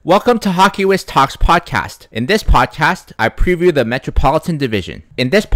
Welcome to Hockey Wiz Talks podcast. In this podcast, I preview the Metropolitan Division. In the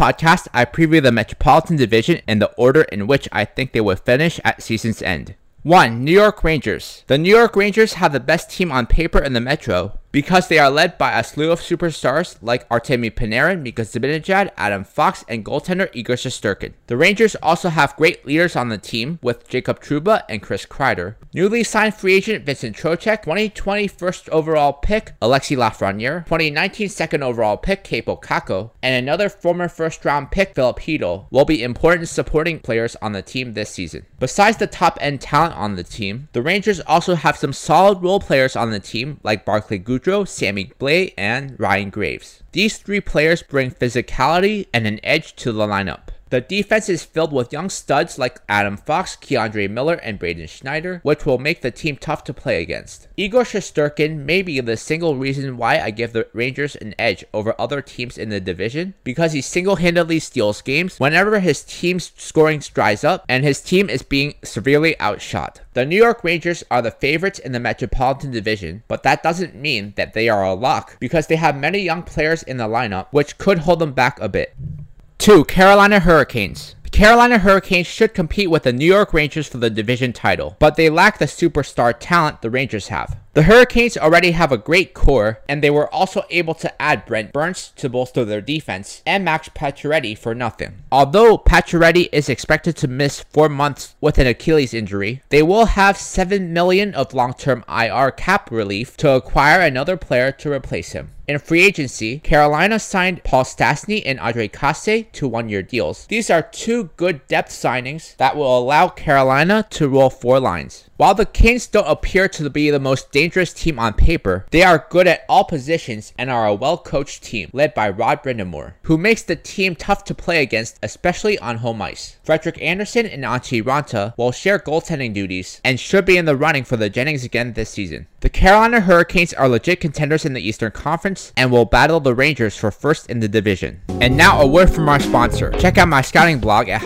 order in which I think they will finish at season's end. 1. New York Rangers. The New York Rangers have the best team on paper in the Metro because they are led by a slew of superstars like Artemi Panarin, Mika Zibanejad, Adam Fox, and goaltender Igor Shesterkin. The Rangers also have great leaders on the team with Jacob Trouba and Chris Kreider. Newly signed free agent Vincent Trocheck, 2020 first overall pick Alexis Lafreniere, 2019 second overall pick Kaapo Kakko, and another former first round pick Philip Chytil will be important supporting players on the team this season. Besides the top end talent on the team, the Rangers also have some solid role players on the team like Barclay Goodrow, Sammy Blais, and Ryan Graves. These three players bring physicality and an edge to the lineup. The defense is filled with young studs like Adam Fox, Keandre Miller, and Braden Schneider, which will make the team tough to play against. Igor Shesterkin may be the single reason why I give the Rangers an edge over other teams in the division, because he single-handedly steals games whenever his team's scoring dries up and his team is being severely outshot. The New York Rangers are the favorites in the Metropolitan Division, but that doesn't mean that they are a lock, because they have many young players in the lineup, which could hold them back a bit. 2. Carolina Hurricanes. The Carolina Hurricanes should compete with the New York Rangers for the division title, but they lack the superstar talent the Rangers have. The Hurricanes already have a great core, and they were also able to add Brent Burns to bolster their defense and Max Pacioretty for nothing. Although Pacioretty is expected to miss 4 months with an Achilles injury, they will have $7 million of long-term IR cap relief to acquire another player to replace him. In free agency, Carolina signed Paul Stastny and Andre Kasse to one-year deals. These are two good depth signings that will allow Carolina to roll 4 lines. While the Canes don't appear to be the most dangerous team on paper, they are good at all positions and are a well-coached team led by Rod Brind'Amour, who makes the team tough to play against, especially on home ice. Frederik Andersen and Antti Raanta will share goaltending duties and should be in the running for the Jennings again this season. The Carolina Hurricanes are legit contenders in the Eastern Conference and will battle the Rangers for first in the division. And now a word from our sponsor. Check out my scouting blog at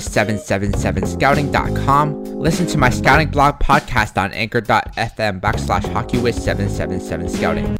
HockeyWiz777scouting.com. Listen to my scouting blog podcast on anchor.fm/HockeyWiz777scouting.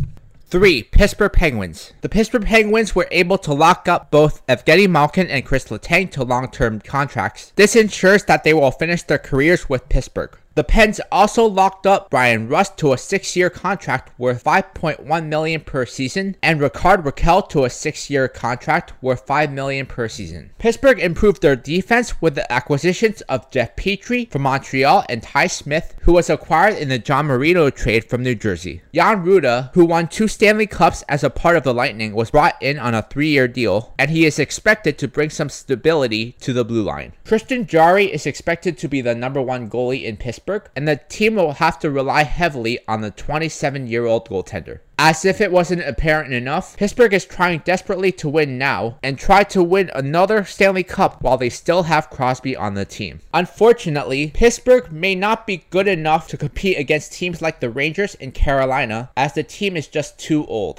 3. Pittsburgh Penguins. The Pittsburgh Penguins were able to lock up both Evgeny Malkin and Chris Letang to long-term contracts. This ensures that they will finish their careers with Pittsburgh. The Pens also locked up Brian Rust to a 6-year contract worth $5.1 million per season and Rickard Rakell to a 6-year contract worth $5 million per season. Pittsburgh improved their defense with the acquisitions of Jeff Petrie from Montreal and Ty Smith, who was acquired in the John Marino trade from New Jersey. Jan Rutta, who won 2 Stanley Cups as a part of the Lightning, was brought in on a 3-year deal, and he is expected to bring some stability to the blue line. Tristan Jarry is expected to be the #1 goalie in Pittsburgh, and the team will have to rely heavily on the 27-year-old goaltender. As if it wasn't apparent enough, Pittsburgh is trying desperately to win now and try to win another Stanley Cup while they still have Crosby on the team. Unfortunately, Pittsburgh may not be good enough to compete against teams like the Rangers and Carolina, as the team is just too old.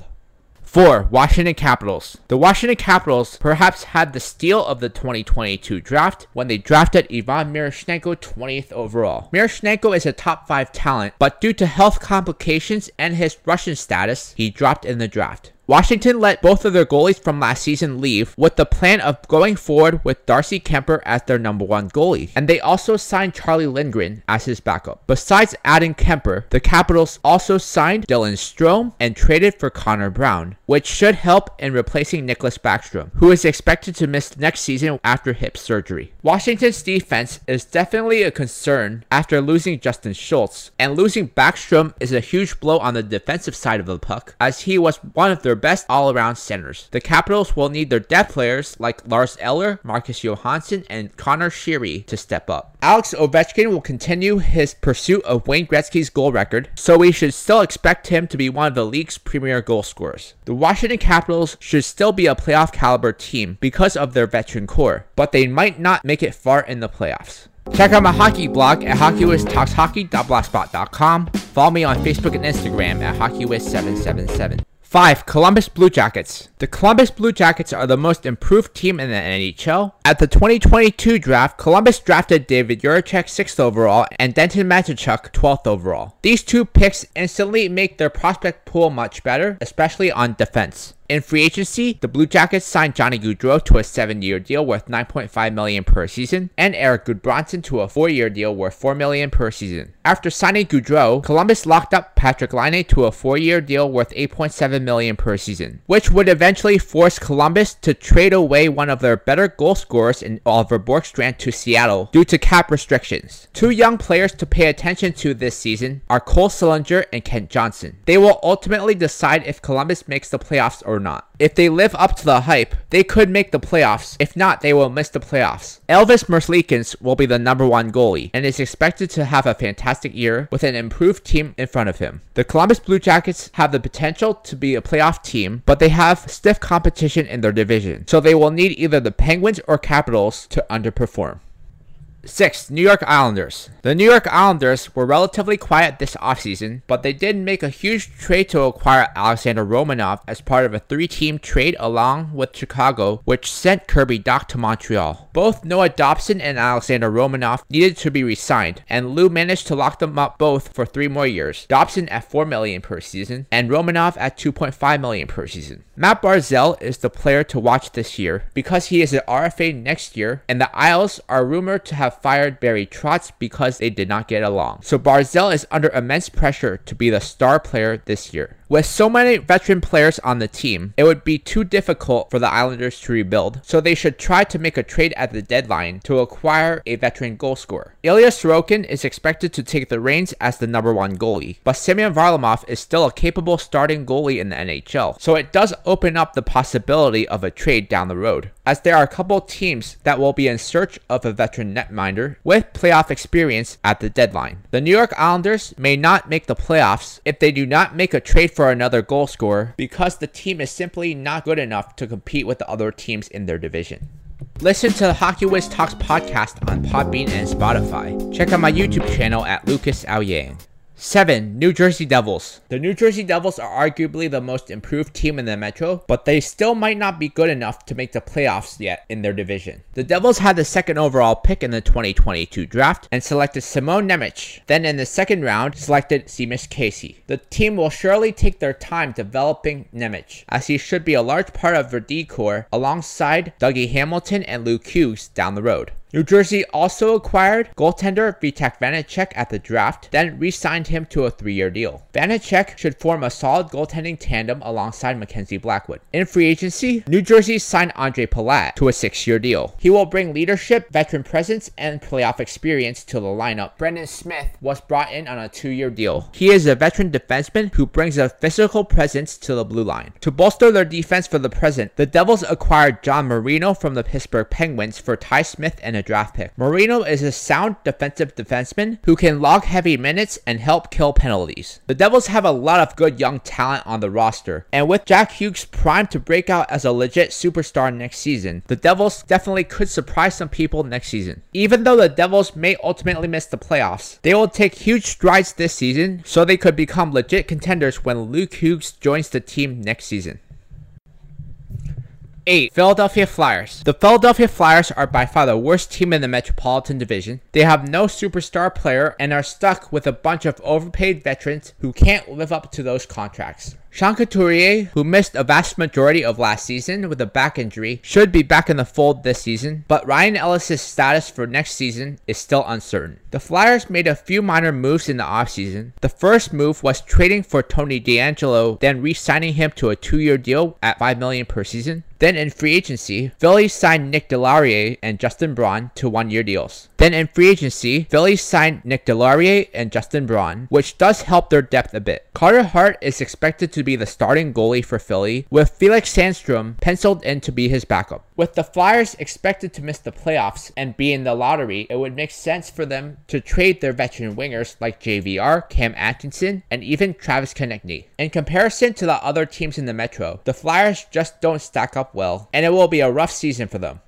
4. Washington Capitals. The Washington Capitals perhaps had the steal of the 2022 draft when they drafted Ivan Miroshnichenko 20th overall. Miroshnichenko is a top 5 talent, but due to health complications and his Russian status, he dropped in the draft. Washington let both of their goalies from last season leave with the plan of going forward with Darcy Kemper as their #1 goalie, and they also signed Charlie Lindgren as his backup. Besides adding Kemper, the Capitals also signed Dylan Strome and traded for Connor Brown, which should help in replacing Nicklas Backstrom, who is expected to miss next season after hip surgery. Washington's defense is definitely a concern after losing Justin Schultz, and losing Backstrom is a huge blow on the defensive side of the puck, as he was one of their best all-around centers. The Capitals will need their depth players like Lars Eller, Marcus Johansson, and Connor Sheary to step up. Alex Ovechkin will continue his pursuit of Wayne Gretzky's goal record, so we should still expect him to be one of the league's premier goal scorers. The Washington Capitals should still be a playoff caliber team because of their veteran core, but they might not make it far in the playoffs. Check out my hockey blog at HockeyWizTalksHockey.blogspot.com. Follow me on Facebook and Instagram at HockeyWiz777. 5. Columbus Blue Jackets. The Columbus Blue Jackets are the most improved team in the NHL. At the 2022 draft, Columbus drafted David Jiricek 6th overall and Denton Mateychuk 12th overall. These two picks instantly make their prospect pool much better, especially on defense. In free agency, the Blue Jackets signed Johnny Gaudreau to a 7-year deal worth $9.5 million per season, and Eric Gudbranson to a 4-year deal worth $4 million per season. After signing Gaudreau, Columbus locked up Patrick Laine to a 4-year deal worth $8.7 million per season, which would eventually force Columbus to trade away one of their better goal scorers in Oliver Bjorkstrand to Seattle due to cap restrictions. Two young players to pay attention to this season are Cole Sillinger and Kent Johnson. They will ultimately decide if Columbus makes the playoffs or not. If they live up to the hype, they could make the playoffs. If not, they will miss the playoffs. Elvis Merzlikins will be the #1 goalie and is expected to have a fantastic year with an improved team in front of him. The Columbus Blue Jackets have the potential to be a playoff team, but they have stiff competition in their division, so they will need either the Penguins or Capitals to underperform. 6. New York Islanders. The New York Islanders were relatively quiet this offseason, but they did make a huge trade to acquire Alexander Romanov as part of a 3-team trade along with Chicago, which sent Kirby Dach to Montreal. Both Noah Dobson and Alexander Romanov needed to be re-signed, and Lou managed to lock them up both for 3 more years, Dobson at $4 million per season, and Romanov at $2.5 million per season. Matt Barzal is the player to watch this year because he is an RFA next year, and the Isles are rumored to have fired Barry Trotz because they did not get along. So Barzal is under immense pressure to be the star player this year. With so many veteran players on the team, it would be too difficult for the Islanders to rebuild, so they should try to make a trade at the deadline to acquire a veteran goal scorer. Ilya Sorokin is expected to take the reins as the #1 goalie, but Semyon Varlamov is still a capable starting goalie in the NHL, so it does open up the possibility of a trade down the road, as there are a couple teams that will be in search of a veteran netminder with playoff experience at the deadline. The New York Islanders may not make the playoffs if they do not make a trade for another goal scorer because the team is simply not good enough to compete with the other teams in their division. Listen to the Hockey Wiz Talks podcast on Podbean and Spotify. Check out my YouTube channel at Lucas Aoyang. 7. New Jersey Devils. The New Jersey Devils are arguably the most improved team in the Metro, but they still might not be good enough to make the playoffs yet in their division. The Devils had the 2nd overall pick in the 2022 draft and selected Simon Nemec. Then in the 2nd round, selected Seamus Casey. The team will surely take their time developing Nemec, as he should be a large part of their D-core alongside Dougie Hamilton and Luke Hughes down the road. New Jersey also acquired goaltender Vitek Vanecek at the draft, then re-signed him to a 3-year deal. Vanecek should form a solid goaltending tandem alongside Mackenzie Blackwood. In free agency, New Jersey signed Andre Palat to a 6-year deal. He will bring leadership, veteran presence, and playoff experience to the lineup. Brendan Smith was brought in on a 2-year deal. He is a veteran defenseman who brings a physical presence to the blue line. To bolster their defense for the present, the Devils acquired John Marino from the Pittsburgh Penguins for Ty Smith and a draft pick. Marino is a sound defensive defenseman who can log heavy minutes and help kill penalties. The Devils have a lot of good young talent on the roster, and with Jack Hughes primed to break out as a legit superstar next season, the Devils definitely could surprise some people next season. Even though the Devils may ultimately miss the playoffs, they will take huge strides this season so they could become legit contenders when Luke Hughes joins the team next season. 8. Philadelphia Flyers. The Philadelphia Flyers are by far the worst team in the Metropolitan Division. They have no superstar player and are stuck with a bunch of overpaid veterans who can't live up to those contracts. Sean Couturier, who missed a vast majority of last season with a back injury, should be back in the fold this season, but Ryan Ellis' status for next season is still uncertain. The Flyers made a few minor moves in the offseason. The first move was trading for Tony DeAngelo, then re-signing him to a 2-year deal at $5 million per season. Then in free agency, Philly signed Nick Delarier and Justin Braun to 1-year deals. Then in free agency, Philly signed Nick Delarier and Justin Braun, which does help their depth a bit. Carter Hart is expected to be the starting goalie for Philly, with Felix Sandstrom penciled in to be his backup. With the Flyers expected to miss the playoffs and be in the lottery, it would make sense for them to trade their veteran wingers like JVR, Cam Atkinson, and even Travis Konecny. In comparison to the other teams in the Metro, the Flyers just don't stack up well, and it will be a rough season for them.